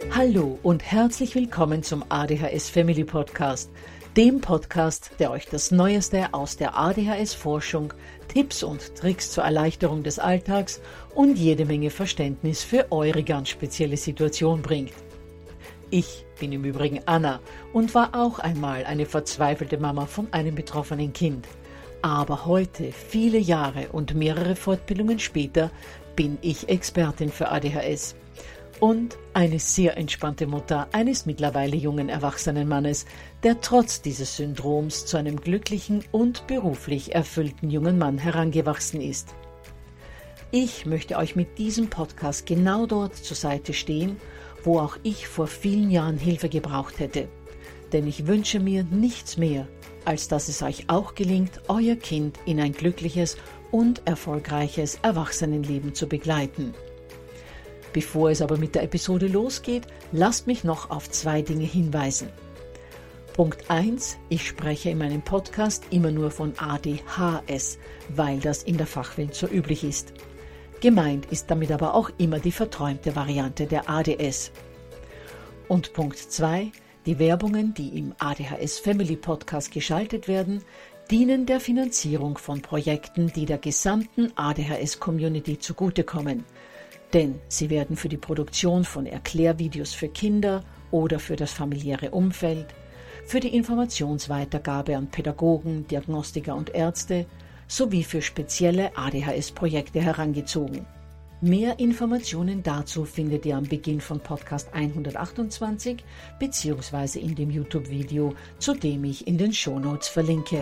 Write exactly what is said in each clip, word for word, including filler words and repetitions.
Hallo und herzlich willkommen zum A D H S Family Podcast, dem Podcast, der euch das Neueste aus der A D H S-Forschung, Tipps und Tricks zur Erleichterung des Alltags und jede Menge Verständnis für eure ganz spezielle Situation bringt. Ich bin im Übrigen Anna und war auch einmal eine verzweifelte Mama von einem betroffenen Kind. Aber heute, viele Jahre und mehrere Fortbildungen später, bin ich Expertin für A D H S. Und eine sehr entspannte Mutter eines mittlerweile jungen erwachsenen Mannes, der trotz dieses Syndroms zu einem glücklichen und beruflich erfüllten jungen Mann herangewachsen ist. Ich möchte euch mit diesem Podcast genau dort zur Seite stehen, wo auch ich vor vielen Jahren Hilfe gebraucht hätte. Denn ich wünsche mir nichts mehr, als dass es euch auch gelingt, euer Kind in ein glückliches und erfolgreiches Erwachsenenleben zu begleiten. Bevor es aber mit der Episode losgeht, lasst mich noch auf zwei Dinge hinweisen. Punkt eins. Ich spreche in meinem Podcast immer nur von A D H S, weil das in der Fachwelt so üblich ist. Gemeint ist damit aber auch immer die verträumte Variante der A D S. Und Punkt zwei. Die Werbungen, die im A D H S Family Podcast geschaltet werden, dienen der Finanzierung von Projekten, die der gesamten A D H S-Community zugutekommen. Denn sie werden für die Produktion von Erklärvideos für Kinder oder für das familiäre Umfeld, für die Informationsweitergabe an Pädagogen, Diagnostiker und Ärzte sowie für spezielle A D H S-Projekte herangezogen. Mehr Informationen dazu findet ihr am Beginn von Podcast hundertachtundzwanzig bzw. in dem YouTube-Video, zu dem ich in den Shownotes verlinke.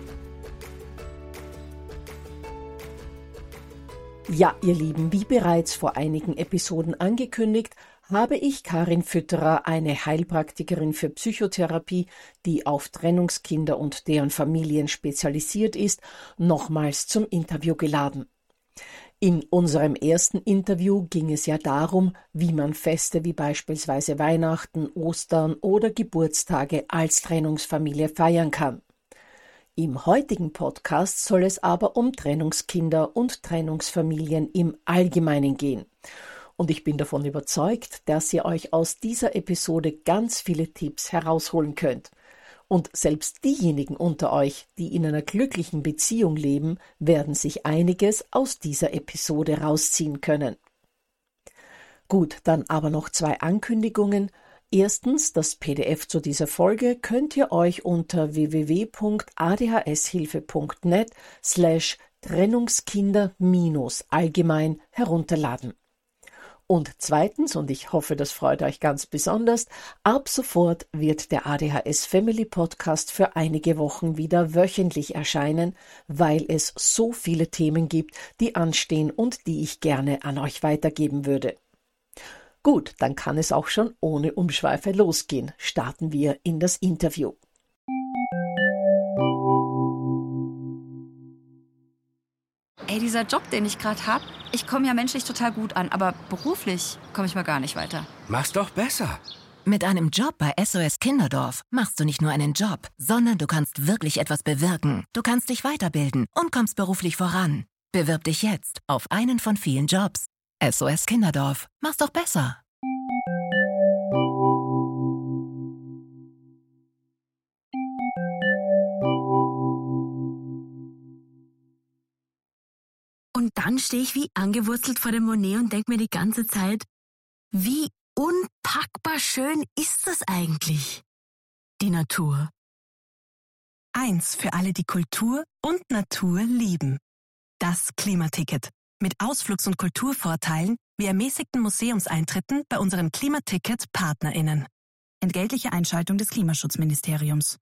Ja, ihr Lieben, wie bereits vor einigen Episoden angekündigt, habe ich Karin Fütterer, eine Heilpraktikerin für Psychotherapie, die auf Trennungskinder und deren Familien spezialisiert ist, nochmals zum Interview geladen. In unserem ersten Interview ging es ja darum, wie man Feste wie beispielsweise Weihnachten, Ostern oder Geburtstage als Trennungsfamilie feiern kann. Im heutigen Podcast soll es aber um Trennungskinder und Trennungsfamilien im Allgemeinen gehen. Und ich bin davon überzeugt, dass ihr euch aus dieser Episode ganz viele Tipps herausholen könnt. Und selbst diejenigen unter euch, die in einer glücklichen Beziehung leben, werden sich einiges aus dieser Episode rausziehen können. Gut, dann aber noch zwei Ankündigungen. Erstens, das P D F zu dieser Folge könnt ihr euch unter w w w punkt a d h s hilfe punkt net slash Trennungskinder allgemein herunterladen. Und zweitens, und ich hoffe, das freut euch ganz besonders, ab sofort wird der A D H S Family Podcast für einige Wochen wieder wöchentlich erscheinen, weil es so viele Themen gibt, die anstehen und die ich gerne an euch weitergeben würde. Gut, dann kann es auch schon ohne Umschweife losgehen. Starten wir in das Interview. Ey, dieser Job, den ich gerade habe, ich komme ja menschlich total gut an, aber beruflich komme ich mal gar nicht weiter. Mach's doch besser. Mit einem Job bei S O S Kinderdorf machst du nicht nur einen Job, sondern du kannst wirklich etwas bewirken. Du kannst dich weiterbilden und kommst beruflich voran. Bewirb dich jetzt auf einen von vielen Jobs. S O S Kinderdorf, mach's doch besser. Und dann stehe ich wie angewurzelt vor dem Monet und denke mir die ganze Zeit, wie unpackbar schön ist das eigentlich, die Natur. Eins für alle, die Kultur und Natur lieben. Das Klimaticket. Mit Ausflugs- und Kulturvorteilen wie ermäßigten Museumseintritten bei unseren Klimaticket-PartnerInnen. Entgeltliche Einschaltung des Klimaschutzministeriums.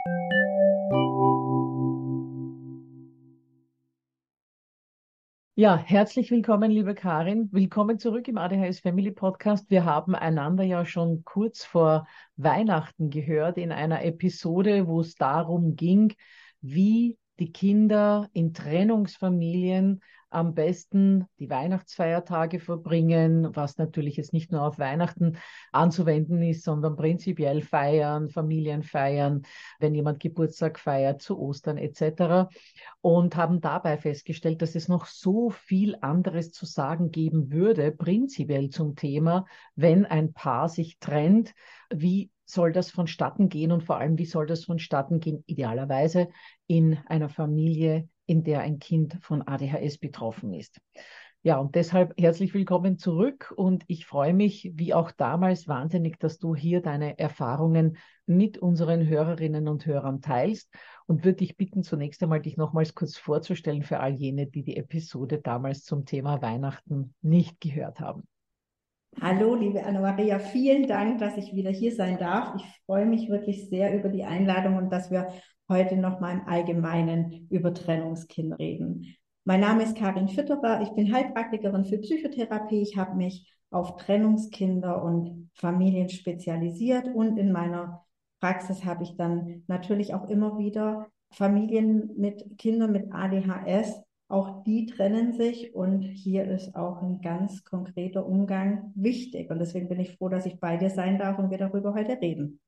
Ja, herzlich willkommen, liebe Karin. Willkommen zurück im A D H S Family Podcast. Wir haben einander ja schon kurz vor Weihnachten gehört in einer Episode, wo es darum ging, wie die Kinder in Trennungsfamilien am besten die Weihnachtsfeiertage verbringen, was natürlich jetzt nicht nur auf Weihnachten anzuwenden ist, sondern prinzipiell feiern, Familien feiern, wenn jemand Geburtstag feiert, zu Ostern et cetera. Und haben dabei festgestellt, dass es noch so viel anderes zu sagen geben würde, prinzipiell zum Thema, wenn ein Paar sich trennt, wie soll das vonstatten gehen und vor allem, wie soll das vonstatten gehen, idealerweise in einer Familie, in der ein Kind von A D H S betroffen ist. Ja, und deshalb herzlich willkommen zurück und ich freue mich, wie auch damals, wahnsinnig, dass du hier deine Erfahrungen mit unseren Hörerinnen und Hörern teilst und würde dich bitten, zunächst einmal dich nochmals kurz vorzustellen für all jene, die die Episode damals zum Thema Weihnachten nicht gehört haben. Hallo, liebe Anna-Maria, vielen Dank, dass ich wieder hier sein darf. Ich freue mich wirklich sehr über die Einladung und dass wir heute nochmal im Allgemeinen über Trennungskinder reden. Mein Name ist Karin Fütterer, ich bin Heilpraktikerin für Psychotherapie. Ich habe mich auf Trennungskinder und Familien spezialisiert und in meiner Praxis habe ich dann natürlich auch immer wieder Familien mit Kindern mit A D H S. Auch die trennen sich und hier ist auch ein ganz konkreter Umgang wichtig. Und deswegen bin ich froh, dass ich bei dir sein darf und wir darüber heute reden.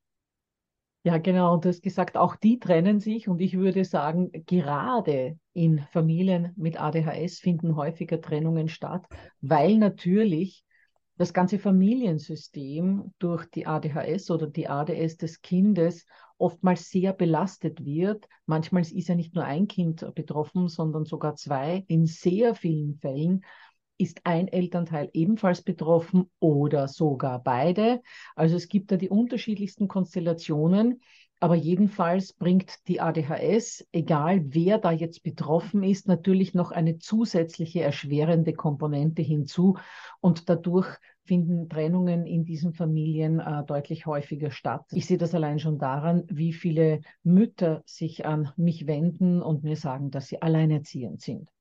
Ja, genau. Und du hast gesagt, auch die trennen sich. Und ich würde sagen, gerade in Familien mit A D H S finden häufiger Trennungen statt, weil natürlich das ganze Familiensystem durch die A D H S oder die A D S des Kindes oftmals sehr belastet wird. Manchmal ist ja nicht nur ein Kind betroffen, sondern sogar zwei. In sehr vielen Fällen ist ein Elternteil ebenfalls betroffen oder sogar beide. Also es gibt da die unterschiedlichsten Konstellationen. Aber jedenfalls bringt die A D H S, egal wer da jetzt betroffen ist, natürlich noch eine zusätzliche erschwerende Komponente hinzu. Und dadurch finden Trennungen in diesen Familien äh, deutlich häufiger statt. Ich sehe das allein schon daran, wie viele Mütter sich an mich wenden und mir sagen, dass sie alleinerziehend sind.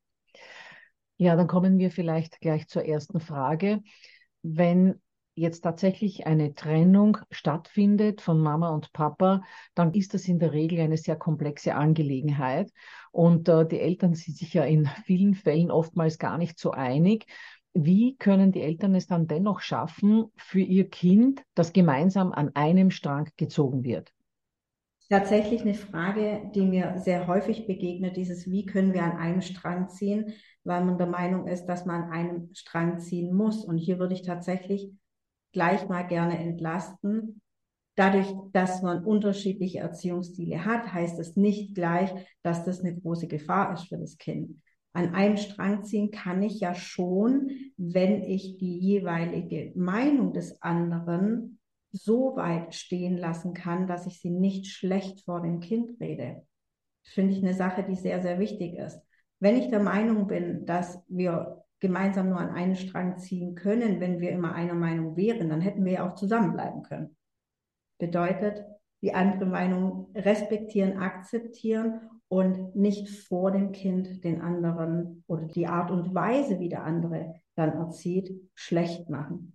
Ja, dann kommen wir vielleicht gleich zur ersten Frage. Wenn jetzt tatsächlich eine Trennung stattfindet von Mama und Papa, dann ist das in der Regel eine sehr komplexe Angelegenheit. Und äh, die Eltern sind sich ja in vielen Fällen oftmals gar nicht so einig. Wie können die Eltern es dann dennoch schaffen für ihr Kind, dass gemeinsam an einem Strang gezogen wird? Tatsächlich eine Frage, die mir sehr häufig begegnet, dieses, wie können wir an einem Strang ziehen, weil man der Meinung ist, dass man an einem Strang ziehen muss. Und hier würde ich tatsächlich gleich mal gerne entlasten. Dadurch, dass man unterschiedliche Erziehungsstile hat, heißt es nicht gleich, dass das eine große Gefahr ist für das Kind. An einem Strang ziehen kann ich ja schon, wenn ich die jeweilige Meinung des anderen so weit stehen lassen kann, dass ich sie nicht schlecht vor dem Kind rede. Das finde ich eine Sache, die sehr, sehr wichtig ist. Wenn ich der Meinung bin, dass wir gemeinsam nur an einen Strang ziehen können, wenn wir immer einer Meinung wären, dann hätten wir ja auch zusammenbleiben können. Bedeutet, die andere Meinung respektieren, akzeptieren und nicht vor dem Kind den anderen oder die Art und Weise, wie der andere dann erzieht, schlecht machen.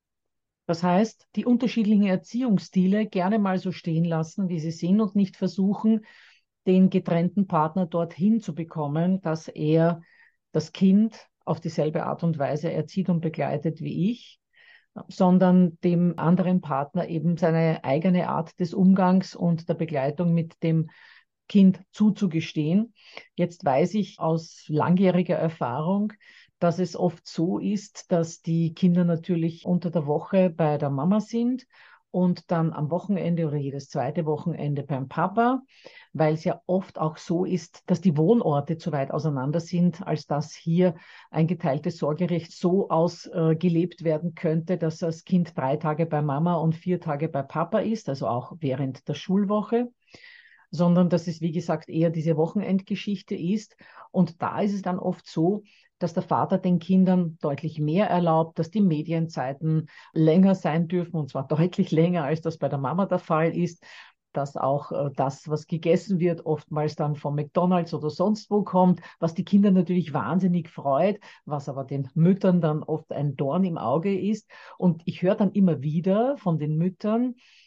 Das heißt, die unterschiedlichen Erziehungsstile gerne mal so stehen lassen, wie sie sind und nicht versuchen, den getrennten Partner dorthin zu bekommen, dass er das Kind auf dieselbe Art und Weise erzieht und begleitet wie ich, sondern dem anderen Partner eben seine eigene Art des Umgangs und der Begleitung mit dem Kind zuzugestehen. Jetzt weiß ich aus langjähriger Erfahrung, dass es oft so ist, dass die Kinder natürlich unter der Woche bei der Mama sind und dann am Wochenende oder jedes zweite Wochenende beim Papa, weil es ja oft auch so ist, dass die Wohnorte zu weit auseinander sind, als dass hier ein geteiltes Sorgerecht so ausgelebt werden könnte, dass das Kind drei Tage bei Mama und vier Tage bei Papa ist, also auch während der Schulwoche, sondern dass es, wie gesagt, eher diese Wochenendgeschichte ist. Und da ist es dann oft so, dass der Vater den Kindern deutlich mehr erlaubt, dass die Medienzeiten länger sein dürfen, und zwar deutlich länger, als das bei der Mama der Fall ist, dass auch äh, das, was gegessen wird, oftmals dann von McDonald's oder sonst wo kommt, was die Kinder natürlich wahnsinnig freut, was aber den Müttern dann oft ein Dorn im Auge ist. Und ich höre dann immer wieder von den Müttern,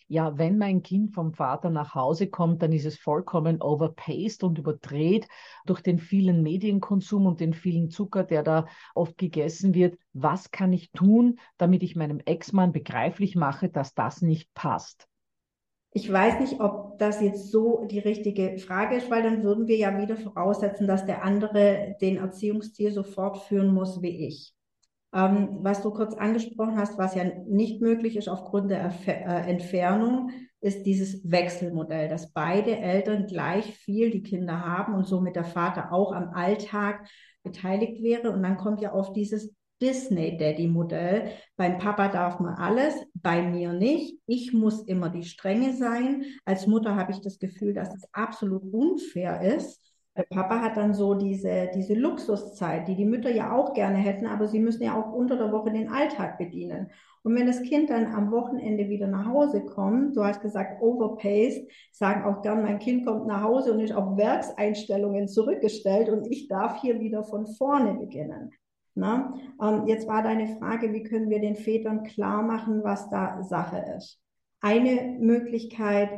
ja, wenn mein Kind vom Vater nach Hause kommt, dann ist es vollkommen overpaced und überdreht durch den vielen Medienkonsum und den vielen Zucker, der da oft gegessen wird. Was kann ich tun, damit ich meinem Ex-Mann begreiflich mache, dass das nicht passt? Ich weiß nicht, ob das jetzt so die richtige Frage ist, weil dann würden wir ja wieder voraussetzen, dass der andere den Erziehungsstil so fortführen muss wie ich. Ähm, was du kurz angesprochen hast, was ja nicht möglich ist aufgrund der Erf äh, Entfernung, ist dieses Wechselmodell, dass beide Eltern gleich viel die Kinder haben und somit der Vater auch am Alltag beteiligt wäre. Und dann kommt ja oft dieses Disney-Daddy-Modell. Beim Papa darf man alles, bei mir nicht. Ich muss immer die Strenge sein. Als Mutter habe ich das Gefühl, dass es absolut unfair ist. Der Papa hat dann so diese, diese Luxuszeit, die die Mütter ja auch gerne hätten, aber sie müssen ja auch unter der Woche den Alltag bedienen. Und wenn das Kind dann am Wochenende wieder nach Hause kommt, du hast gesagt, overpaced, sagen auch gern, mein Kind kommt nach Hause und ist auf Werkseinstellungen zurückgestellt und ich darf hier wieder von vorne beginnen. Na? Ähm, jetzt war deine Frage, wie können wir den Vätern klar machen, was da Sache ist? Eine Möglichkeit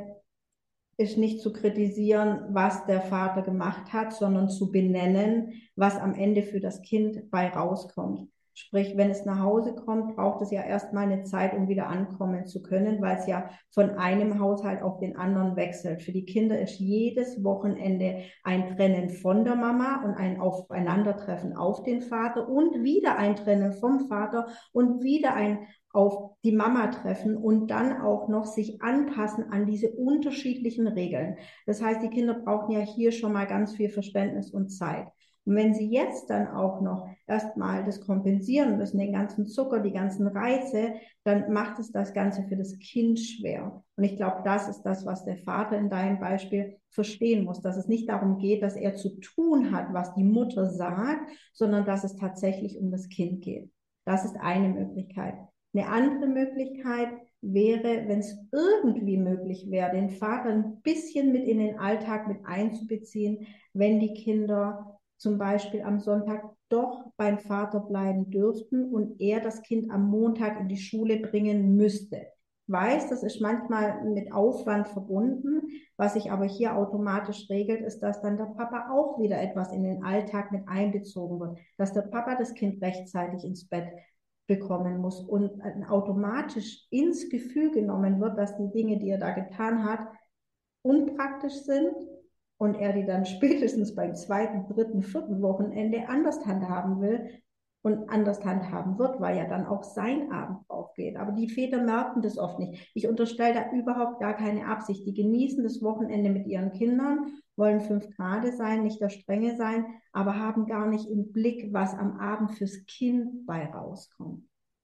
ist nicht zu kritisieren, was der Vater gemacht hat, sondern zu benennen, was am Ende für das Kind bei rauskommt. Sprich, wenn es nach Hause kommt, braucht es ja erstmal eine Zeit, um wieder ankommen zu können, weil es ja von einem Haushalt auf den anderen wechselt. Für die Kinder ist jedes Wochenende ein Trennen von der Mama und ein Aufeinandertreffen auf den Vater und wieder ein Trennen vom Vater und wieder ein auf die Mama treffen und dann auch noch sich anpassen an diese unterschiedlichen Regeln. Das heißt, die Kinder brauchen ja hier schon mal ganz viel Verständnis und Zeit. Und wenn sie jetzt dann auch noch erstmal das kompensieren müssen, den ganzen Zucker, die ganzen Reize, dann macht es das Ganze für das Kind schwer. Und ich glaube, das ist das, was der Vater in deinem Beispiel verstehen muss, dass es nicht darum geht, dass er zu tun hat, was die Mutter sagt, sondern dass es tatsächlich um das Kind geht. Das ist eine Möglichkeit. Eine andere Möglichkeit wäre, wenn es irgendwie möglich wäre, den Vater ein bisschen mit in den Alltag mit einzubeziehen, wenn die Kinder zum Beispiel am Sonntag doch beim Vater bleiben dürften und er das Kind am Montag in die Schule bringen müsste. Ich weiß, das ist manchmal mit Aufwand verbunden. Was sich aber hier automatisch regelt, ist, dass dann der Papa auch wieder etwas in den Alltag mit einbezogen wird, dass der Papa das Kind rechtzeitig ins Bett bekommen muss und automatisch ins Gefühl genommen wird, dass die Dinge, die er da getan hat, unpraktisch sind und er die dann spätestens beim zweiten, dritten, vierten Wochenende anders handhaben will und anders handhaben wird, weil ja dann auch sein Abend aufgeht. Aber die Väter merken das oft nicht. Ich unterstelle da überhaupt gar keine Absicht. Die genießen das Wochenende mit ihren Kindern, wollen fünf Grade sein, nicht der Strenge sein, aber haben gar nicht im Blick, was am Abend fürs Kind bei rauskommt.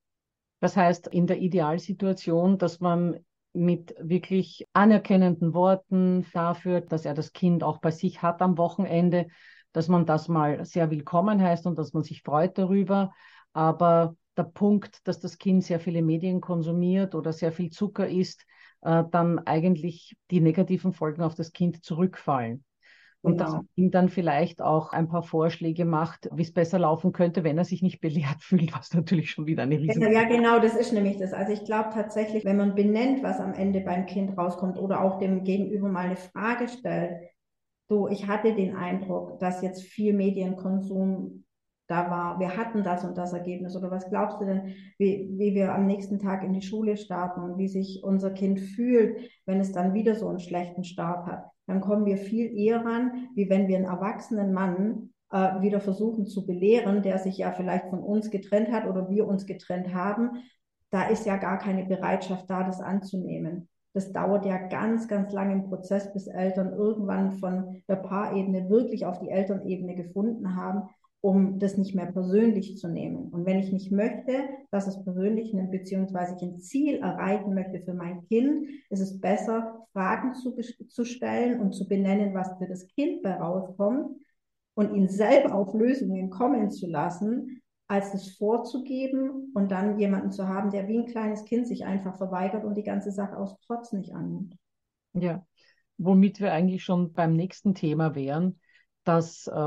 Das heißt, in der Idealsituation, dass man mit wirklich anerkennenden Worten dafür, dass er das Kind auch bei sich hat am Wochenende, dass man das mal sehr willkommen heißt und dass man sich freut darüber. Aber der Punkt, dass das Kind sehr viele Medien konsumiert oder sehr viel Zucker isst, äh, dann eigentlich die negativen Folgen auf das Kind zurückfallen. Und Genau. dass man ihm dann vielleicht auch ein paar Vorschläge macht, wie es besser laufen könnte, wenn er sich nicht belehrt fühlt, was natürlich schon wieder eine riesen... Ja, genau, das ist nämlich das. Also ich glaube tatsächlich, wenn man benennt, was am Ende beim Kind rauskommt oder auch dem Gegenüber mal eine Frage stellt, so, ich hatte den Eindruck, dass jetzt viel Medienkonsum da war. Wir hatten das und das Ergebnis. Oder was glaubst du denn, wie, wie wir am nächsten Tag in die Schule starten und wie sich unser Kind fühlt, wenn es dann wieder so einen schlechten Start hat? Dann kommen wir viel eher ran, wie wenn wir einen erwachsenen Mann äh, wieder versuchen zu belehren, der sich ja vielleicht von uns getrennt hat oder wir uns getrennt haben. Da ist ja gar keine Bereitschaft da, das anzunehmen. Das dauert ja ganz, ganz lange im Prozess, bis Eltern irgendwann von der Paarebene wirklich auf die Elternebene gefunden haben, um das nicht mehr persönlich zu nehmen. Und wenn ich nicht möchte, dass es persönlich nimmt, beziehungsweise ich ein Ziel erreichen möchte für mein Kind, ist es besser, Fragen zu, zu stellen und zu benennen, was für das Kind bei rauskommt und ihn selber auf Lösungen kommen zu lassen, als es vorzugeben und dann jemanden zu haben, der wie ein kleines Kind sich einfach verweigert und die ganze Sache aus Trotz nicht annimmt. Ja, womit wir eigentlich schon beim nächsten Thema wären, dass äh,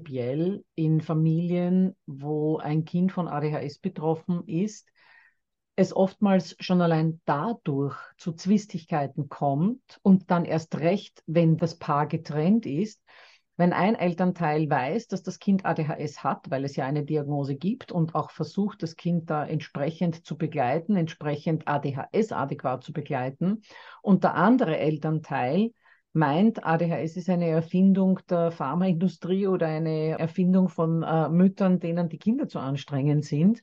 prinzipiell in Familien, wo ein Kind von A D H S betroffen ist, es oftmals schon allein dadurch zu Zwistigkeiten kommt und dann erst recht, wenn das Paar getrennt ist, wenn ein Elternteil weiß, dass das Kind A D H S hat, weil es ja eine Diagnose gibt und auch versucht, das Kind da entsprechend zu begleiten, entsprechend A D H S adäquat zu begleiten, und der andere Elternteil meint, A D H S ist eine Erfindung der Pharmaindustrie oder eine Erfindung von äh, Müttern, denen die Kinder zu anstrengend sind,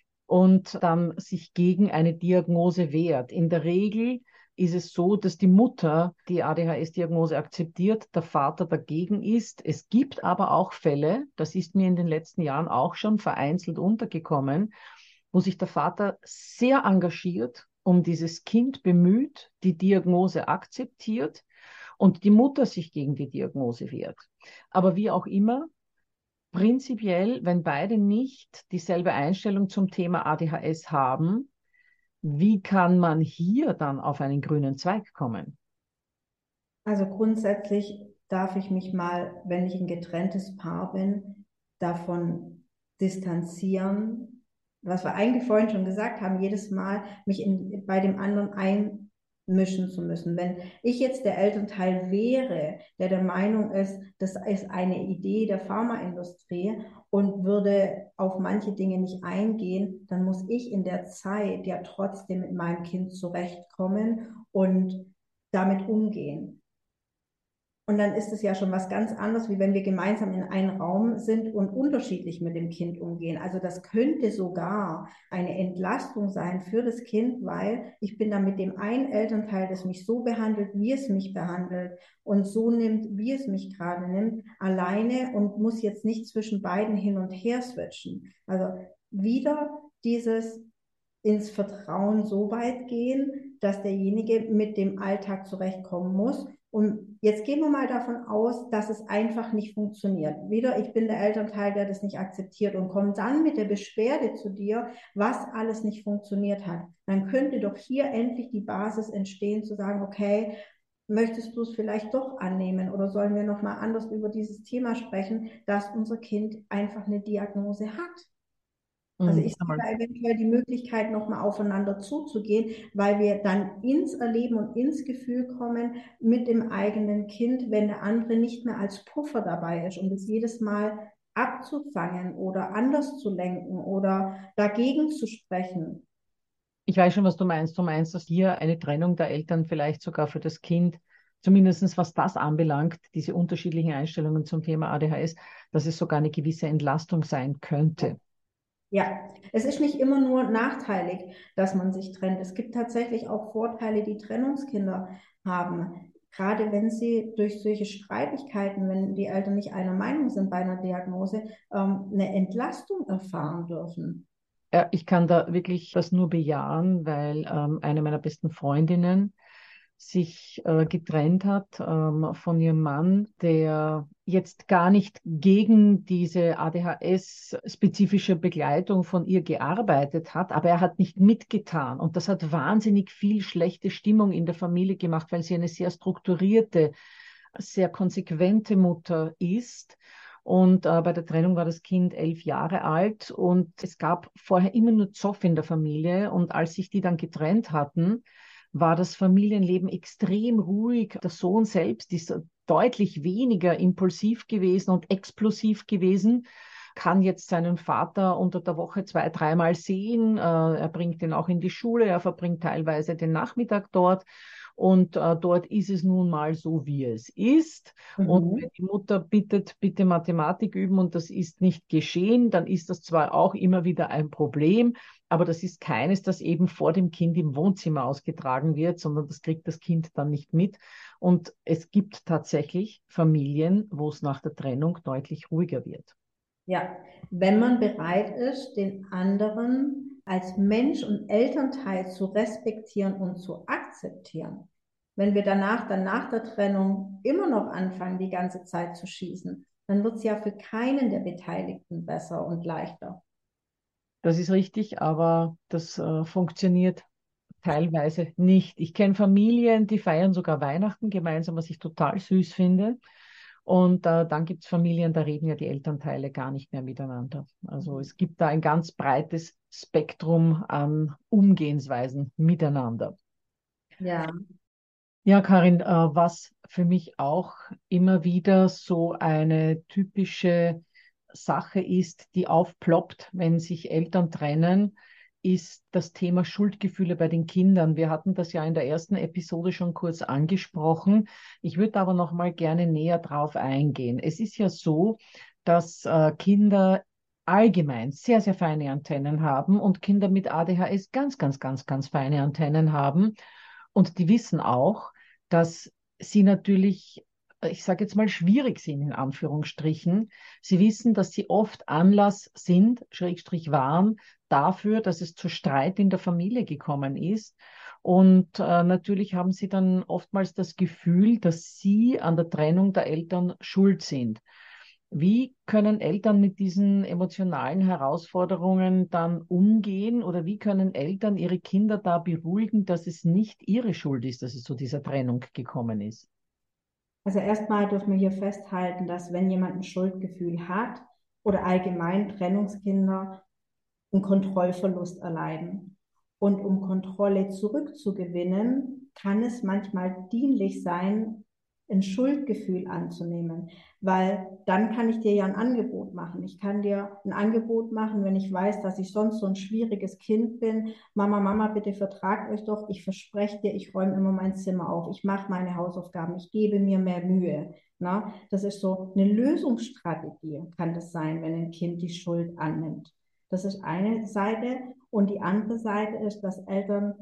und dann sich gegen eine Diagnose wehrt. In der Regel ist es so, dass die Mutter die A D H S-Diagnose akzeptiert, der Vater dagegen ist. Es gibt aber auch Fälle, das ist mir in den letzten Jahren auch schon vereinzelt untergekommen, wo sich der Vater sehr engagiert, um dieses Kind bemüht, die Diagnose akzeptiert und die Mutter sich gegen die Diagnose wehrt. Aber wie auch immer, prinzipiell, wenn beide nicht dieselbe Einstellung zum Thema A D H S haben, wie kann man hier dann auf einen grünen Zweig kommen? Also grundsätzlich darf ich mich mal, wenn ich ein getrenntes Paar bin, davon distanzieren, was wir eigentlich vorhin schon gesagt haben, jedes Mal mich in, bei dem anderen einmischen zu müssen. Wenn ich jetzt der Elternteil wäre, der der Meinung ist, das ist eine Idee der Pharmaindustrie und würde auf manche Dinge nicht eingehen, dann muss ich in der Zeit ja trotzdem mit meinem Kind zurechtkommen und damit umgehen. Und dann ist es ja schon was ganz anderes, wie wenn wir gemeinsam in einem Raum sind und unterschiedlich mit dem Kind umgehen. Also das könnte sogar eine Entlastung sein für das Kind, weil ich bin dann mit dem einen Elternteil, das mich so behandelt, wie es mich behandelt und so nimmt, wie es mich gerade nimmt, alleine und muss jetzt nicht zwischen beiden hin und her switchen. Also wieder dieses ins Vertrauen so weit gehen, dass derjenige mit dem Alltag zurechtkommen muss. Und jetzt gehen wir mal davon aus, dass es einfach nicht funktioniert. Wieder, ich bin der Elternteil, der das nicht akzeptiert und kommt dann mit der Beschwerde zu dir, was alles nicht funktioniert hat. Dann könnte doch hier endlich die Basis entstehen, zu sagen, okay, möchtest du es vielleicht doch annehmen oder sollen wir nochmal anders über dieses Thema sprechen, dass unser Kind einfach eine Diagnose hat? Also ich sehe da eventuell die Möglichkeit, nochmal aufeinander zuzugehen, weil wir dann ins Erleben und ins Gefühl kommen mit dem eigenen Kind, wenn der andere nicht mehr als Puffer dabei ist, um es jedes Mal abzufangen oder anders zu lenken oder dagegen zu sprechen. Ich weiß schon, was du meinst. Du meinst, dass hier eine Trennung der Eltern vielleicht sogar für das Kind, zumindest was das anbelangt, diese unterschiedlichen Einstellungen zum Thema A D H S, dass es sogar eine gewisse Entlastung sein könnte. Ja, es ist nicht immer nur nachteilig, dass man sich trennt. Es gibt tatsächlich auch Vorteile, die Trennungskinder haben. Gerade wenn sie durch solche Streitigkeiten, wenn die Eltern nicht einer Meinung sind bei einer Diagnose, ähm, eine Entlastung erfahren dürfen. Ja, ich kann da wirklich das nur bejahen, weil ähm, eine meiner besten Freundinnen sich äh, getrennt hat ähm, von ihrem Mann, der jetzt gar nicht gegen diese A D H S-spezifische Begleitung von ihr gearbeitet hat, aber er hat nicht mitgetan. Und das hat wahnsinnig viel schlechte Stimmung in der Familie gemacht, weil sie eine sehr strukturierte, sehr konsequente Mutter ist. Und äh, bei der Trennung war das Kind elf Jahre alt und es gab vorher immer nur Zoff in der Familie. Und als sich die dann getrennt hatten, war das Familienleben extrem ruhig. Der Sohn selbst ist deutlich weniger impulsiv gewesen und explosiv gewesen, kann jetzt seinen Vater unter der Woche zwei, dreimal sehen. Äh, er bringt ihn auch in die Schule, er verbringt teilweise den Nachmittag dort. Und äh, dort ist es nun mal so, wie es ist. Mhm. Und wenn die Mutter bittet, bitte Mathematik üben und das ist nicht geschehen, dann ist das zwar auch immer wieder ein Problem, aber das ist keines, das eben vor dem Kind im Wohnzimmer ausgetragen wird, sondern das kriegt das Kind dann nicht mit. Und es gibt tatsächlich Familien, wo es nach der Trennung deutlich ruhiger wird. Ja, wenn man bereit ist, den anderen als Mensch und Elternteil zu respektieren und zu akzeptieren. Wenn wir danach, dann nach der Trennung immer noch anfangen, die ganze Zeit zu schießen, dann wird es ja für keinen der Beteiligten besser und leichter. Das ist richtig, aber das äh, funktioniert teilweise nicht. Ich kenne Familien, die feiern sogar Weihnachten gemeinsam, was ich total süß finde. Und äh, dann gibt es Familien, da reden ja die Elternteile gar nicht mehr miteinander. Also es gibt da ein ganz breites Spektrum an Umgehensweisen miteinander. Ja. Ja, Karin, äh, was für mich auch immer wieder so eine typische Sache ist, die aufploppt, wenn sich Eltern trennen, ist das Thema Schuldgefühle bei den Kindern. Wir hatten das ja in der ersten Episode schon kurz angesprochen. Ich würde aber noch mal gerne näher drauf eingehen. Es ist ja so, dass äh, Kinder allgemein sehr, sehr feine Antennen haben und Kinder mit A D H S ganz, ganz, ganz, ganz feine Antennen haben. Und die wissen auch, dass sie natürlich, ich sage jetzt mal, schwierig sind, in Anführungsstrichen. Sie wissen, dass sie oft Anlass sind, Schrägstrich waren, dafür, dass es zu Streit in der Familie gekommen ist. Und äh, natürlich haben sie dann oftmals das Gefühl, dass sie an der Trennung der Eltern schuld sind. Wie können Eltern mit diesen emotionalen Herausforderungen dann umgehen oder wie können Eltern ihre Kinder da beruhigen, dass es nicht ihre Schuld ist, dass es zu dieser Trennung gekommen ist? Also erstmal dürfen wir hier festhalten, dass wenn jemand ein Schuldgefühl hat oder allgemein Trennungskinder einen Kontrollverlust erleiden. Und um Kontrolle zurückzugewinnen, kann es manchmal dienlich sein, ein Schuldgefühl anzunehmen, weil dann kann ich dir ja ein Angebot machen. Ich kann dir ein Angebot machen, wenn ich weiß, dass ich sonst so ein schwieriges Kind bin. Mama, Mama, bitte vertragt euch doch. Ich verspreche dir, ich räume immer mein Zimmer auf. Ich mache meine Hausaufgaben. Ich gebe mir mehr Mühe. Na, das ist so eine Lösungsstrategie, kann das sein, wenn ein Kind die Schuld annimmt. Das ist eine Seite. Und die andere Seite ist, dass Eltern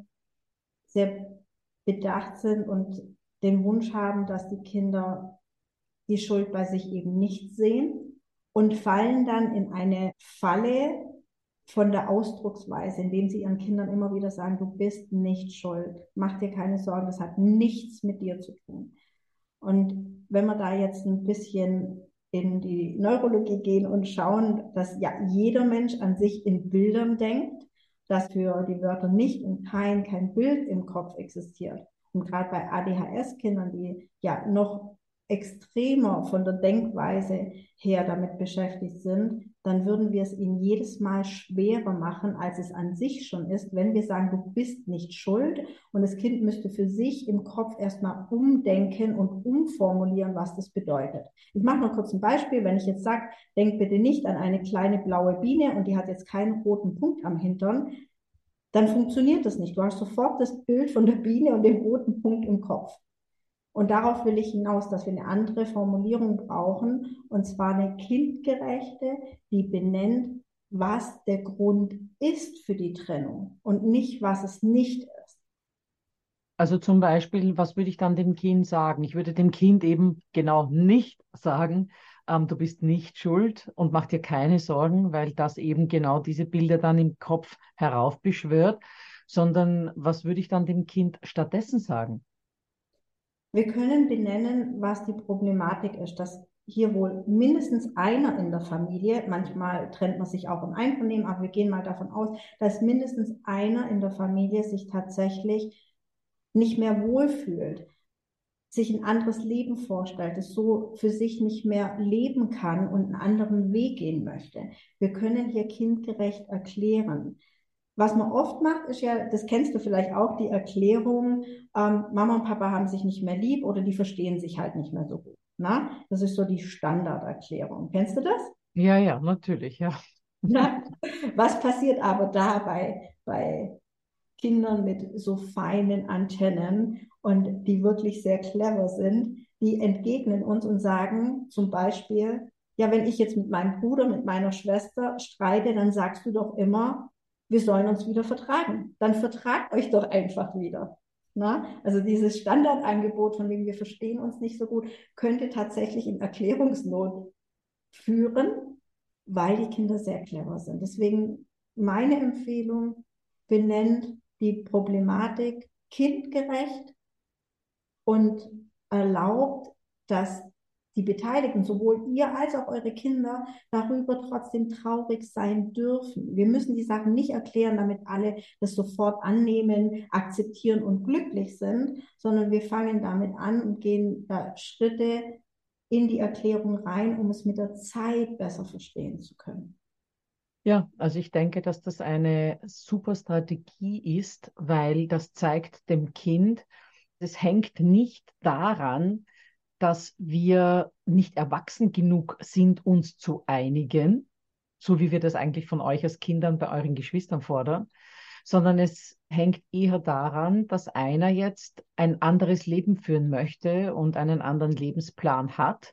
sehr bedacht sind und den Wunsch haben, dass die Kinder die Schuld bei sich eben nicht sehen und fallen dann in eine Falle von der Ausdrucksweise, indem sie ihren Kindern immer wieder sagen, du bist nicht schuld, mach dir keine Sorgen, das hat nichts mit dir zu tun. Und wenn wir da jetzt ein bisschen in die Neurologie gehen und schauen, dass ja jeder Mensch an sich in Bildern denkt, dass für die Wörter nicht und kein kein Bild im Kopf existiert. Und gerade bei A D H S-Kindern, die ja noch extremer von der Denkweise her damit beschäftigt sind, dann würden wir es ihnen jedes Mal schwerer machen, als es an sich schon ist, wenn wir sagen, du bist nicht schuld und das Kind müsste für sich im Kopf erstmal umdenken und umformulieren, was das bedeutet. Ich mache noch kurz ein Beispiel. Wenn ich jetzt sage, denk bitte nicht an eine kleine blaue Biene und die hat jetzt keinen roten Punkt am Hintern, dann funktioniert das nicht. Du hast sofort das Bild von der Biene und dem roten Punkt im Kopf. Und darauf will ich hinaus, dass wir eine andere Formulierung brauchen, und zwar eine kindgerechte, die benennt, was der Grund ist für die Trennung und nicht, was es nicht ist. Also zum Beispiel, was würde ich dann dem Kind sagen? Ich würde dem Kind eben genau nicht sagen, ähm, du bist nicht schuld und mach dir keine Sorgen, weil das eben genau diese Bilder dann im Kopf heraufbeschwört, sondern was würde ich dann dem Kind stattdessen sagen? Wir können benennen, was die Problematik ist, dass hier wohl mindestens einer in der Familie, manchmal trennt man sich auch im Einvernehmen, aber wir gehen mal davon aus, dass mindestens einer in der Familie sich tatsächlich nicht mehr wohlfühlt, sich ein anderes Leben vorstellt, es so für sich nicht mehr leben kann und einen anderen Weg gehen möchte. Wir können hier kindgerecht erklären. Was man oft macht, ist ja, das kennst du vielleicht auch, die Erklärung, ähm, Mama und Papa haben sich nicht mehr lieb oder die verstehen sich halt nicht mehr so gut. Na? Das ist so die Standarderklärung. Kennst du das? Ja, ja, natürlich, ja. Na? Was passiert aber da bei, bei Kindern mit so feinen Antennen und die wirklich sehr clever sind? Die entgegnen uns und sagen zum Beispiel, ja, wenn ich jetzt mit meinem Bruder, mit meiner Schwester streite, dann sagst du doch immer, wir sollen uns wieder vertragen. Dann vertragt euch doch einfach wieder. Na? Also dieses Standardangebot, von dem wir verstehen uns nicht so gut, könnte tatsächlich in Erklärungsnot führen, weil die Kinder sehr clever sind. Deswegen meine Empfehlung, benennt die Problematik kindgerecht und erlaubt, dass die Beteiligten, sowohl ihr als auch eure Kinder, darüber trotzdem traurig sein dürfen. Wir müssen die Sachen nicht erklären, damit alle das sofort annehmen, akzeptieren und glücklich sind, sondern wir fangen damit an und gehen da Schritte in die Erklärung rein, um es mit der Zeit besser verstehen zu können. Ja, also ich denke, dass das eine super Strategie ist, weil das zeigt dem Kind, es hängt nicht daran, dass wir nicht erwachsen genug sind, uns zu einigen, so wie wir das eigentlich von euch als Kindern bei euren Geschwistern fordern, sondern es hängt eher daran, dass einer jetzt ein anderes Leben führen möchte und einen anderen Lebensplan hat.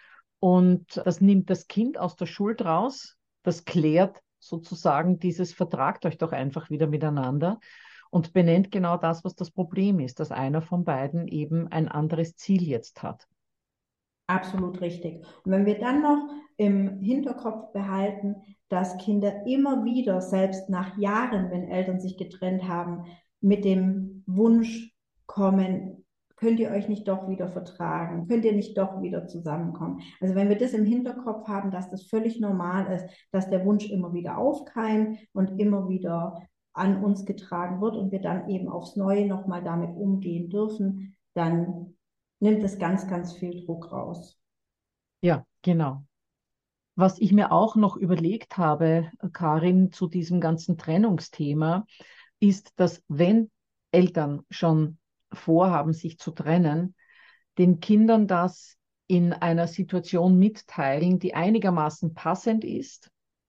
Und das nimmt das Kind aus der Schuld raus, das klärt sozusagen dieses, vertragt euch doch einfach wieder miteinander und benennt genau das, was das Problem ist, dass einer von beiden eben ein anderes Ziel jetzt hat. Absolut richtig. Und wenn wir dann noch im Hinterkopf behalten, dass Kinder immer wieder, selbst nach Jahren, wenn Eltern sich getrennt haben, mit dem Wunsch kommen, könnt ihr euch nicht doch wieder vertragen? Könnt ihr nicht doch wieder zusammenkommen? Also wenn wir das im Hinterkopf haben, dass das völlig normal ist, dass der Wunsch immer wieder aufkeimt und immer wieder an uns getragen wird und wir dann eben aufs Neue nochmal damit umgehen dürfen, dann nimmt es ganz, ganz viel Druck raus. Ja, genau. Was ich mir auch noch überlegt habe, Karin, zu diesem ganzen Trennungsthema, ist, dass wenn Eltern schon vorhaben, sich zu trennen, den Kindern das in einer Situation mitteilen, die einigermaßen passend ist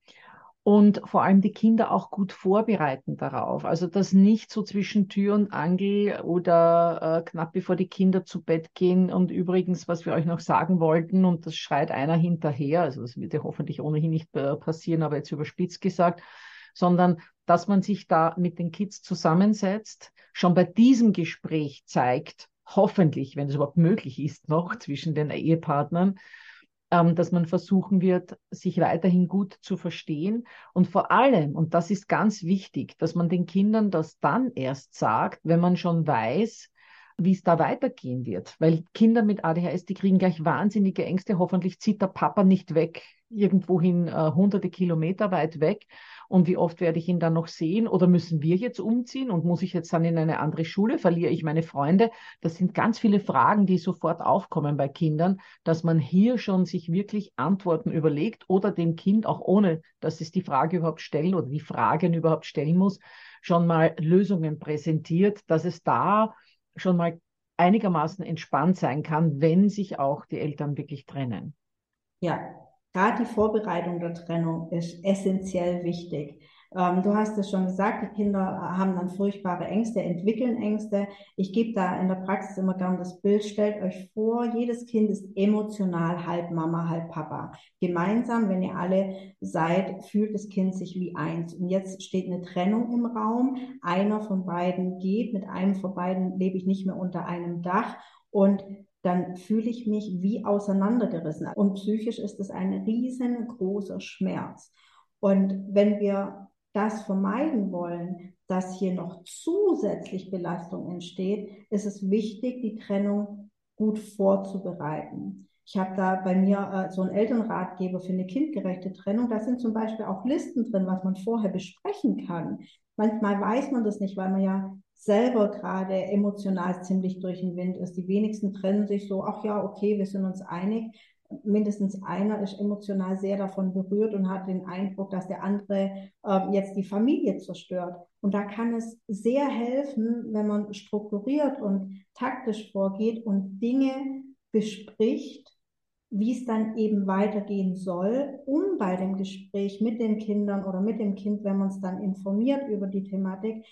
und vor allem die Kinder auch gut vorbereiten darauf. Also das nicht so zwischen Tür und Angel oder äh, knapp bevor die Kinder zu Bett gehen. Und übrigens, was wir euch noch sagen wollten, und das schreit einer hinterher, also das wird ja hoffentlich ohnehin nicht äh, passieren, aber jetzt überspitzt gesagt, sondern dass man sich da mit den Kids zusammensetzt, schon bei diesem Gespräch zeigt, hoffentlich, wenn es überhaupt möglich ist, noch zwischen den Ehepartnern, ähm, dass man versuchen wird, sich weiterhin gut zu verstehen. Und vor allem, und das ist ganz wichtig, dass man den Kindern das dann erst sagt, wenn man schon weiß, wie es da weitergehen wird. Weil Kinder mit A D H S, die kriegen gleich wahnsinnige Ängste. Hoffentlich zieht der Papa nicht weg, irgendwohin äh, hunderte Kilometer weit weg. Und wie oft werde ich ihn dann noch sehen? Oder müssen wir jetzt umziehen? Und muss ich jetzt dann in eine andere Schule? Verliere ich meine Freunde? Das sind ganz viele Fragen, die sofort aufkommen bei Kindern, dass man hier schon sich wirklich Antworten überlegt oder dem Kind, auch ohne, dass es die Frage überhaupt stellen oder die Fragen überhaupt stellen muss, schon mal Lösungen präsentiert, dass es da schon mal einigermaßen entspannt sein kann, wenn sich auch die Eltern wirklich trennen. Ja, gerade die Vorbereitung der Trennung ist essentiell wichtig. Ähm, du hast es schon gesagt, die Kinder haben dann furchtbare Ängste, entwickeln Ängste. Ich gebe da in der Praxis immer gern das Bild, stellt euch vor, jedes Kind ist emotional halb Mama, halb Papa. Gemeinsam, wenn ihr alle seid, fühlt das Kind sich wie eins. Und jetzt steht eine Trennung im Raum. Einer von beiden geht, mit einem von beiden lebe ich nicht mehr unter einem Dach. Und dann fühle ich mich wie auseinandergerissen. Und psychisch ist es ein riesengroßer Schmerz. Und wenn wir das vermeiden wollen, dass hier noch zusätzlich Belastung entsteht, ist es wichtig, die Trennung gut vorzubereiten. Ich habe da bei mir äh, so einen Elternratgeber für eine kindgerechte Trennung. Da sind zum Beispiel auch Listen drin, was man vorher besprechen kann. Manchmal weiß man das nicht, weil man ja selber gerade emotional ziemlich durch den Wind ist. Die wenigsten trennen sich so, ach ja, okay, wir sind uns einig. Mindestens einer ist emotional sehr davon berührt und hat den Eindruck, dass der andere äh, jetzt die Familie zerstört. Und da kann es sehr helfen, wenn man strukturiert und taktisch vorgeht und Dinge bespricht, wie es dann eben weitergehen soll, um bei dem Gespräch mit den Kindern oder mit dem Kind, wenn man es dann informiert über die Thematik,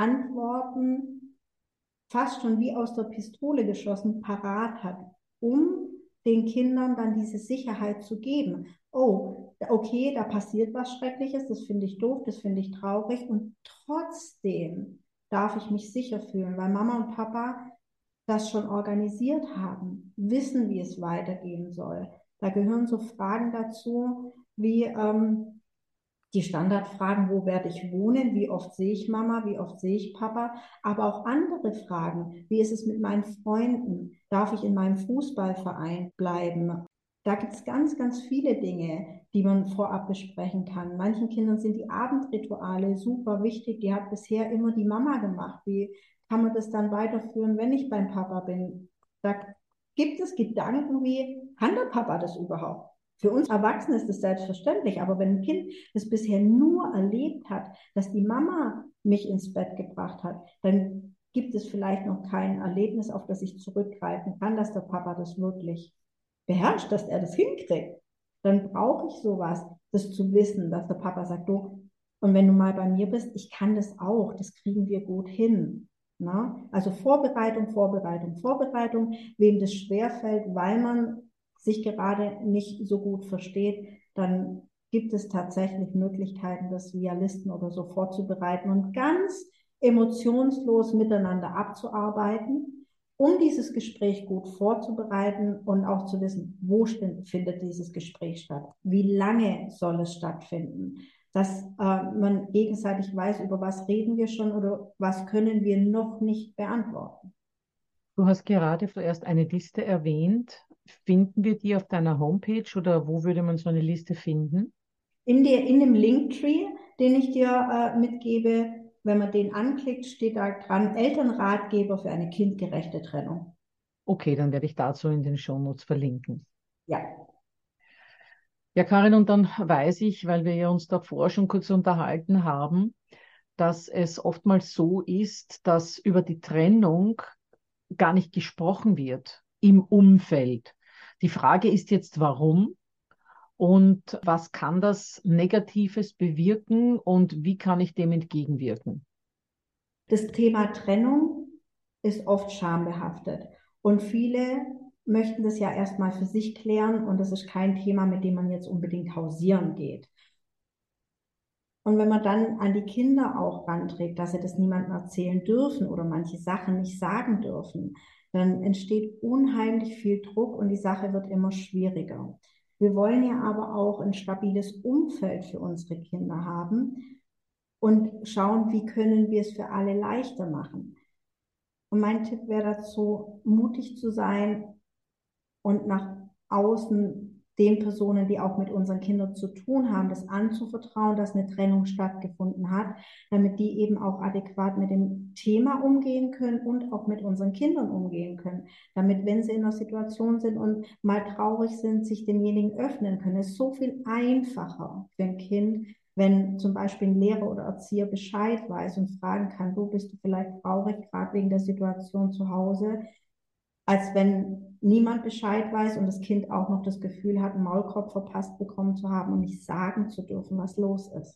Antworten fast schon wie aus der Pistole geschossen parat hat, um den Kindern dann diese Sicherheit zu geben. Oh, okay, da passiert was Schreckliches, das finde ich doof, das finde ich traurig und trotzdem darf ich mich sicher fühlen, weil Mama und Papa das schon organisiert haben, wissen, wie es weitergehen soll. Da gehören so Fragen dazu, wie ähm, die Standardfragen, wo werde ich wohnen, wie oft sehe ich Mama, wie oft sehe ich Papa, aber auch andere Fragen, wie ist es mit meinen Freunden, darf ich in meinem Fußballverein bleiben? Da gibt es ganz, ganz viele Dinge, die man vorab besprechen kann. Manchen Kindern sind die Abendrituale super wichtig, die hat bisher immer die Mama gemacht. Wie kann man das dann weiterführen, wenn ich beim Papa bin? Da gibt es Gedanken wie, Kann der Papa das überhaupt? Für uns Erwachsene ist das selbstverständlich, aber wenn ein Kind das bisher nur erlebt hat, dass die Mama mich ins Bett gebracht hat, dann gibt es vielleicht noch kein Erlebnis, auf das ich zurückgreifen kann, dass der Papa das wirklich beherrscht, dass er das hinkriegt. Dann brauche ich sowas, das zu wissen, dass der Papa sagt, du, und wenn du mal bei mir bist, ich kann das auch, das kriegen wir gut hin. Na? Also Vorbereitung, Vorbereitung, Vorbereitung, wem das schwerfällt, weil man sich gerade nicht so gut versteht, dann gibt es tatsächlich Möglichkeiten, das via Listen oder so vorzubereiten und ganz emotionslos miteinander abzuarbeiten, um dieses Gespräch gut vorzubereiten und auch zu wissen, wo findet dieses Gespräch statt, wie lange soll es stattfinden, dass äh, man gegenseitig weiß, über was reden wir schon oder was können wir noch nicht beantworten. Du hast gerade zuerst eine Liste erwähnt. Finden wir die auf deiner Homepage oder wo würde man so eine Liste finden? In, der, in dem Linktree, den ich dir äh, mitgebe, wenn man den anklickt, steht da dran, Elternratgeber für eine kindgerechte Trennung. Okay, dann werde ich dazu in den Shownotes verlinken. Ja. Ja, Karin, und dann weiß ich, weil wir ja uns davor schon kurz unterhalten haben, dass es oftmals so ist, dass über die Trennung gar nicht gesprochen wird im Umfeld. Die Frage ist jetzt, warum und was kann das Negatives bewirken und wie kann ich dem entgegenwirken? Das Thema Trennung ist oft schambehaftet und viele möchten das ja erstmal für sich klären und das ist kein Thema, mit dem man jetzt unbedingt hausieren geht. Und wenn man dann an die Kinder auch ranträgt, dass sie das niemandem erzählen dürfen oder manche Sachen nicht sagen dürfen, dann entsteht unheimlich viel Druck und die Sache wird immer schwieriger. Wir wollen ja aber auch ein stabiles Umfeld für unsere Kinder haben und schauen, wie können wir es für alle leichter machen. Und mein Tipp wäre dazu, mutig zu sein und nach außen den Personen, die auch mit unseren Kindern zu tun haben, das anzuvertrauen, dass eine Trennung stattgefunden hat, damit die eben auch adäquat mit dem Thema umgehen können und auch mit unseren Kindern umgehen können. Damit, wenn sie in einer Situation sind und mal traurig sind, sich demjenigen öffnen können. Es ist so viel einfacher für ein Kind, wenn zum Beispiel ein Lehrer oder Erzieher Bescheid weiß und fragen kann, du bist du vielleicht traurig, gerade wegen der Situation zu Hause, als wenn niemand Bescheid weiß und das Kind auch noch das Gefühl hat, einen Maulkorb verpasst bekommen zu haben und nicht sagen zu dürfen, was los ist.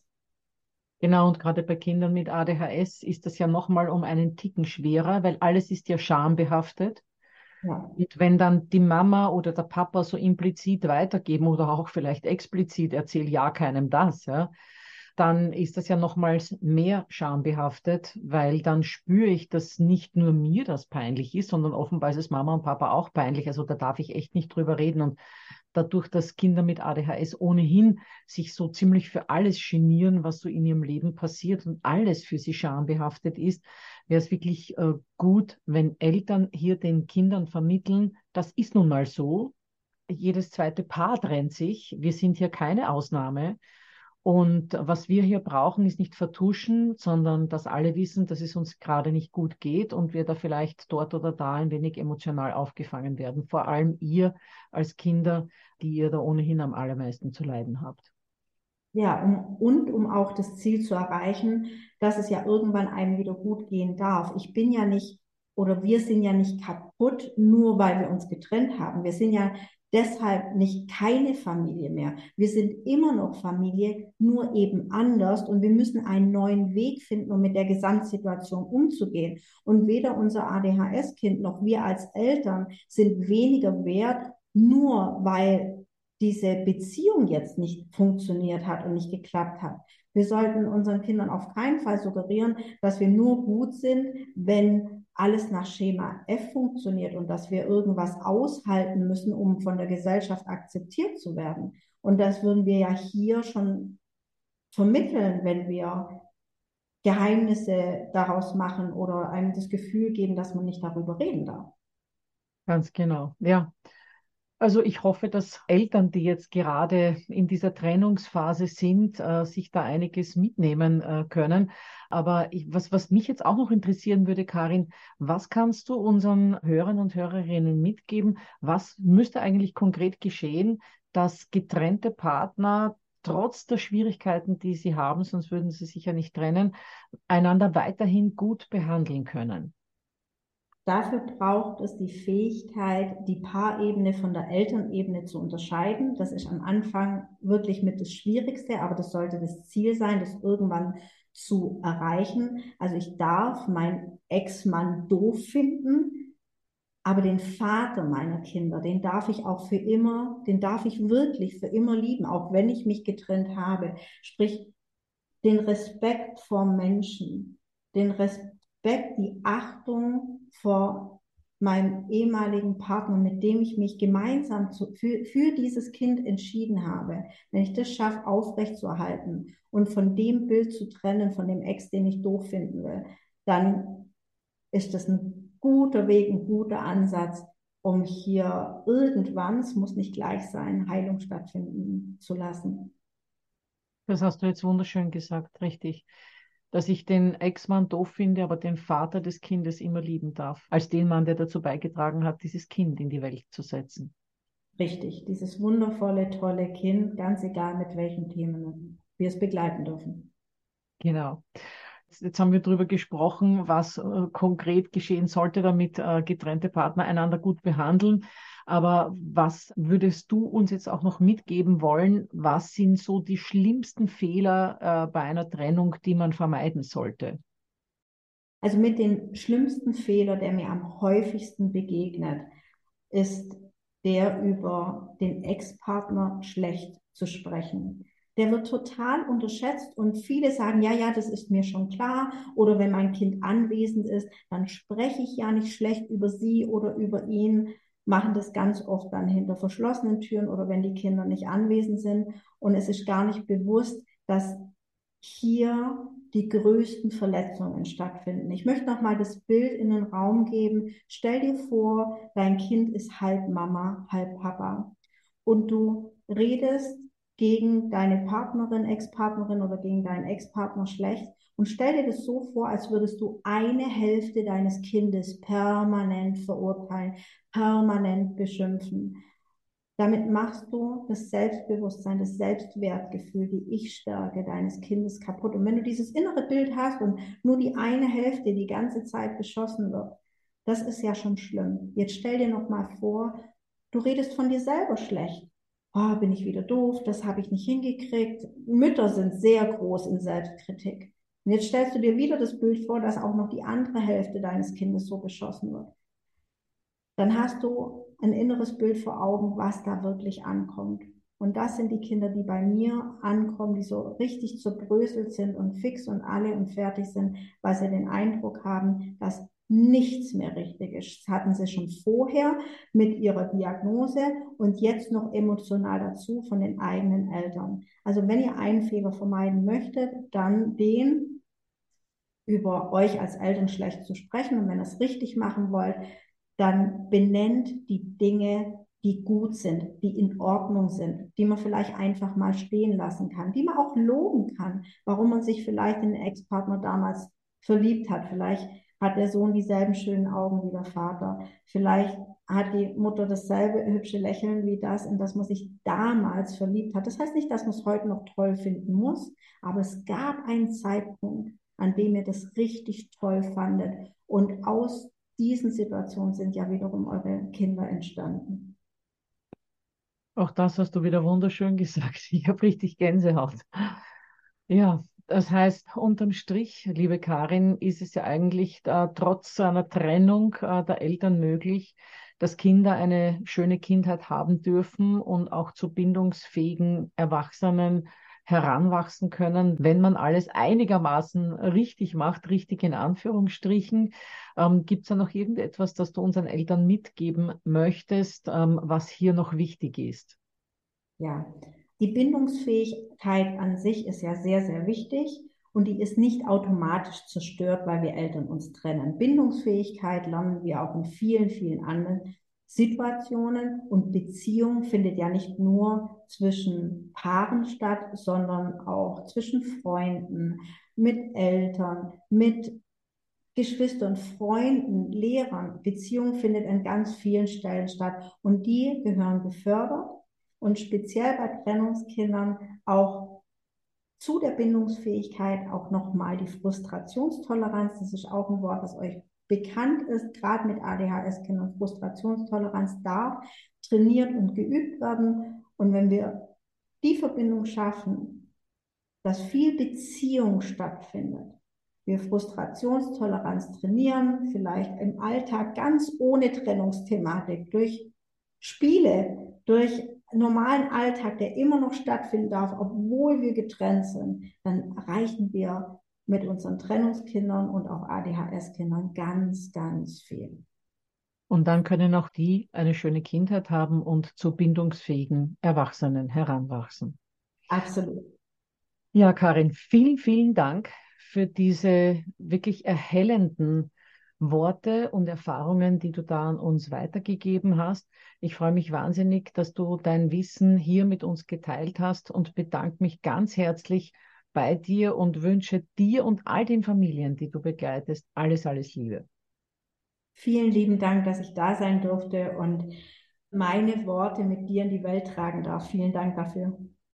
Genau, und gerade bei Kindern mit A D H S ist das ja nochmal um einen Ticken schwerer, weil alles ist ja schambehaftet. Ja. Und wenn dann die Mama oder der Papa so implizit weitergeben oder auch vielleicht explizit, erzähl ja keinem das, ja, dann ist das ja nochmals mehr schambehaftet, weil dann spüre ich, dass nicht nur mir das peinlich ist, sondern offenbar ist es Mama und Papa auch peinlich. Also da darf ich echt nicht drüber reden. Und dadurch, dass Kinder mit A D H S ohnehin sich so ziemlich für alles genieren, was so in ihrem Leben passiert und alles für sie schambehaftet ist, wäre es wirklich äh, gut, wenn Eltern hier den Kindern vermitteln, das ist nun mal so. Jedes zweite Paar trennt sich. Wir sind hier keine Ausnahme. Und was wir hier brauchen, ist nicht vertuschen, sondern dass alle wissen, dass es uns gerade nicht gut geht und wir da vielleicht dort oder da ein wenig emotional aufgefangen werden. Vor allem ihr als Kinder, die ihr da ohnehin am allermeisten zu leiden habt. Ja, um, und um auch das Ziel zu erreichen, dass es ja irgendwann einem wieder gut gehen darf. Ich bin ja nicht, oder wir sind ja nicht kaputt, nur weil wir uns getrennt haben. Wir sind ja deshalb nicht keine Familie mehr. Wir sind immer noch Familie, nur eben anders und wir müssen einen neuen Weg finden, um mit der Gesamtsituation umzugehen. Und weder unser A D H S-Kind noch wir als Eltern sind weniger wert, nur weil diese Beziehung jetzt nicht funktioniert hat und nicht geklappt hat. Wir sollten unseren Kindern auf keinen Fall suggerieren, dass wir nur gut sind, wenn alles nach Schema F funktioniert und dass wir irgendwas aushalten müssen, um von der Gesellschaft akzeptiert zu werden. Und das würden wir ja hier schon vermitteln, wenn wir Geheimnisse daraus machen oder einem das Gefühl geben, dass man nicht darüber reden darf. Ganz genau, ja. Also ich hoffe, dass Eltern, die jetzt gerade in dieser Trennungsphase sind, äh, sich da einiges mitnehmen äh, können. Aber ich, was, was mich jetzt auch noch interessieren würde, Karin, was kannst du unseren Hörern und Hörerinnen mitgeben? Was müsste eigentlich konkret geschehen, dass getrennte Partner trotz der Schwierigkeiten, die sie haben, sonst würden sie sich ja nicht trennen, einander weiterhin gut behandeln können? Dafür braucht es die Fähigkeit, die Paarebene von der Elternebene zu unterscheiden. Das ist am Anfang wirklich mit das Schwierigste, aber das sollte das Ziel sein, das irgendwann zu erreichen. Also ich darf meinen Ex-Mann doof finden, aber den Vater meiner Kinder, den darf ich auch für immer, den darf ich wirklich für immer lieben, auch wenn ich mich getrennt habe. Sprich, den Respekt vor Menschen, den Respekt, die Achtung vor meinem ehemaligen Partner, mit dem ich mich gemeinsam zu, für, für dieses Kind entschieden habe. Wenn ich das schaffe, aufrechtzuerhalten und von dem Bild zu trennen, von dem Ex, den ich doof finden will, dann ist das ein guter Weg, ein guter Ansatz, um hier irgendwann, es muss nicht gleich sein, Heilung stattfinden zu lassen. Das hast du jetzt wunderschön gesagt, richtig. Dass ich den Ex-Mann doof finde, aber den Vater des Kindes immer lieben darf, als den Mann, der dazu beigetragen hat, dieses Kind in die Welt zu setzen. Richtig, dieses wundervolle, tolle Kind, ganz egal mit welchen Themen wir es begleiten dürfen. Genau. Jetzt, jetzt haben wir darüber gesprochen, was äh, konkret geschehen sollte, damit äh, getrennte Partner einander gut behandeln. Aber was würdest du uns jetzt auch noch mitgeben wollen? Was sind so die schlimmsten Fehler äh, bei einer Trennung, die man vermeiden sollte? Also mit den schlimmsten Fehler, der mir am häufigsten begegnet, ist der über den Ex-Partner schlecht zu sprechen. Der wird total unterschätzt und viele sagen, ja, ja, das ist mir schon klar. Oder wenn mein Kind anwesend ist, dann spreche ich ja nicht schlecht über sie oder über ihn, machen das ganz oft dann hinter verschlossenen Türen oder wenn die Kinder nicht anwesend sind. Und es ist gar nicht bewusst, dass hier die größten Verletzungen stattfinden. Ich möchte noch mal das Bild in den Raum geben. Stell dir vor, dein Kind ist halb Mama, halb Papa und du redest gegen deine Partnerin, Ex-Partnerin oder gegen deinen Ex-Partner schlecht und stell dir das so vor, als würdest du eine Hälfte deines Kindes permanent verurteilen, permanent beschimpfen. Damit machst du das Selbstbewusstsein, das Selbstwertgefühl, die Ich-Stärke deines Kindes kaputt. Und wenn du dieses innere Bild hast und nur die eine Hälfte die ganze Zeit beschossen wird, das ist ja schon schlimm. Jetzt stell dir noch mal vor, du redest von dir selber schlecht. Oh, bin ich wieder doof, das habe ich nicht hingekriegt. Mütter sind sehr groß in Selbstkritik. Und jetzt stellst du dir wieder das Bild vor, dass auch noch die andere Hälfte deines Kindes so beschossen wird. Dann hast du ein inneres Bild vor Augen, was da wirklich ankommt. Und das sind die Kinder, die bei mir ankommen, die so richtig zerbröselt sind und fix und alle und fertig sind, weil sie den Eindruck haben, dass nichts mehr richtig ist. Das hatten sie schon vorher mit ihrer Diagnose und jetzt noch emotional dazu von den eigenen Eltern. Also wenn ihr einen Fehler vermeiden möchtet, dann den, über euch als Eltern schlecht zu sprechen. Und wenn ihr es richtig machen wollt, dann benennt die Dinge, die gut sind, die in Ordnung sind, die man vielleicht einfach mal stehen lassen kann, die man auch loben kann, warum man sich vielleicht in den Ex-Partner damals verliebt hat. Vielleicht hat der Sohn dieselben schönen Augen wie der Vater. Vielleicht hat die Mutter dasselbe hübsche Lächeln wie das, in das man sich damals verliebt hat. Das heißt nicht, dass man es heute noch toll finden muss, aber es gab einen Zeitpunkt, an dem ihr das richtig toll fandet. Und aus diesen Situationen sind ja wiederum eure Kinder entstanden. Auch das hast du wieder wunderschön gesagt. Ich habe richtig Gänsehaut. Ja, das heißt, unterm Strich, liebe Karin, ist es ja eigentlich äh, trotz einer Trennung äh, der Eltern möglich, dass Kinder eine schöne Kindheit haben dürfen und auch zu bindungsfähigen Erwachsenen heranwachsen können, wenn man alles einigermaßen richtig macht, richtig in Anführungsstrichen. Ähm, gibt es da noch irgendetwas, das du unseren Eltern mitgeben möchtest, ähm, was hier noch wichtig ist? Ja, die Bindungsfähigkeit an sich ist ja sehr, sehr wichtig und die ist nicht automatisch zerstört, weil wir Eltern uns trennen. Bindungsfähigkeit lernen wir auch in vielen, vielen anderen Situationen und Beziehung findet ja nicht nur zwischen Paaren statt, sondern auch zwischen Freunden, mit Eltern, mit Geschwistern, Freunden, Lehrern. Beziehung findet an ganz vielen Stellen statt und die gehören gefördert und speziell bei Trennungskindern auch zu der Bindungsfähigkeit auch nochmal die Frustrationstoleranz. Das ist auch ein Wort, das euch bekannt ist, gerade mit A D H S-Kindern. Frustrationstoleranz darf trainiert und geübt werden. Und wenn wir die Verbindung schaffen, dass viel Beziehung stattfindet, wir Frustrationstoleranz trainieren, vielleicht im Alltag ganz ohne Trennungsthematik, durch Spiele, durch normalen Alltag, der immer noch stattfinden darf, obwohl wir getrennt sind, dann erreichen wir mit unseren Trennungskindern und auch A D H S-Kindern ganz, ganz viel. Und dann können auch die eine schöne Kindheit haben und zu bindungsfähigen Erwachsenen heranwachsen. Absolut. Ja, Karin, vielen, vielen Dank für diese wirklich erhellenden Worte und Erfahrungen, die du da an uns weitergegeben hast. Ich freue mich wahnsinnig, dass du dein Wissen hier mit uns geteilt hast und bedanke mich ganz herzlich bei dir und wünsche dir und all den Familien, die du begleitest, alles, alles Liebe. Vielen lieben Dank, dass ich da sein durfte und meine Worte mit dir in die Welt tragen darf. Vielen Dank dafür.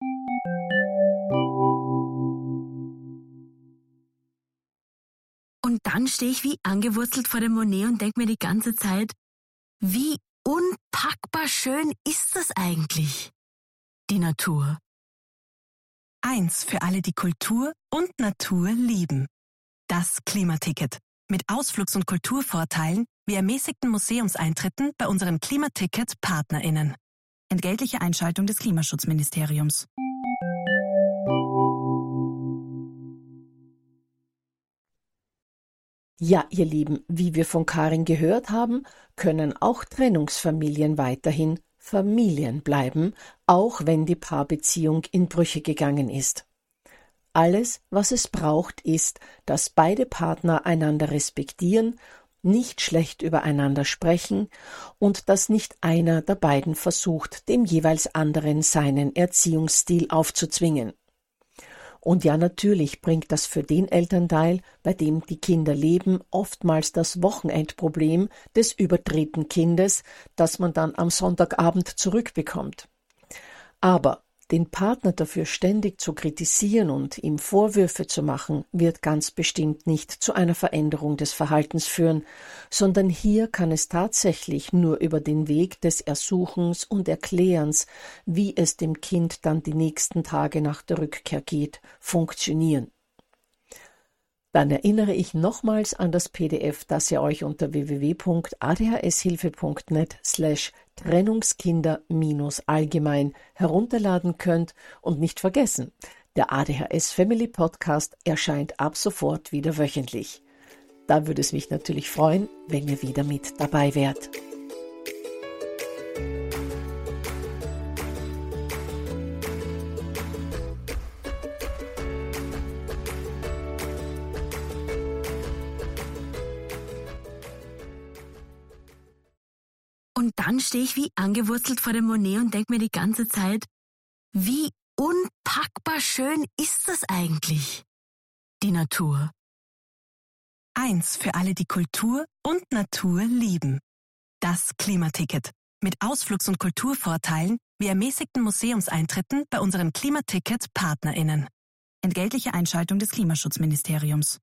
Und dann stehe ich wie angewurzelt vor dem Monet und denke mir die ganze Zeit, wie unpackbar schön ist das eigentlich, die Natur. Eins für alle, die Kultur und Natur lieben. Das Klimaticket. Mit Ausflugs- und Kulturvorteilen wie ermäßigten Museumseintritten bei unseren Klimaticket-PartnerInnen. Entgeltliche Einschaltung des Klimaschutzministeriums. Ja, ihr Lieben, wie wir von Karin gehört haben, können auch Trennungsfamilien weiterhin Familien bleiben, auch wenn die Paarbeziehung in Brüche gegangen ist. Alles, was es braucht, ist, dass beide Partner einander respektieren, nicht schlecht übereinander sprechen und dass nicht einer der beiden versucht, dem jeweils anderen seinen Erziehungsstil aufzuzwingen. Und ja, natürlich bringt das für den Elternteil, bei dem die Kinder leben, oftmals das Wochenendproblem des überdrehten Kindes, das man dann am Sonntagabend zurückbekommt. Aber den Partner dafür ständig zu kritisieren und ihm Vorwürfe zu machen, wird ganz bestimmt nicht zu einer Veränderung des Verhaltens führen, sondern hier kann es tatsächlich nur über den Weg des Ersuchens und Erklärens, wie es dem Kind dann die nächsten Tage nach der Rückkehr geht, funktionieren. Dann erinnere ich nochmals an das P D F, das ihr euch unter w w w punkt a d h s hilfe punkt net slash Trennungskinder allgemein herunterladen könnt und nicht vergessen, der A D H S Family Podcast erscheint ab sofort wieder wöchentlich. Da würde es mich natürlich freuen, wenn ihr wieder mit dabei wärt. Und dann stehe ich wie angewurzelt vor dem Monet und denke mir die ganze Zeit, wie unpackbar schön ist das eigentlich, die Natur. Eins für alle, die Kultur und Natur lieben. Das Klimaticket. Mit Ausflugs- und Kulturvorteilen wie ermäßigten Museumseintritten bei unseren Klimaticket-PartnerInnen. Entgeltliche Einschaltung des Klimaschutzministeriums.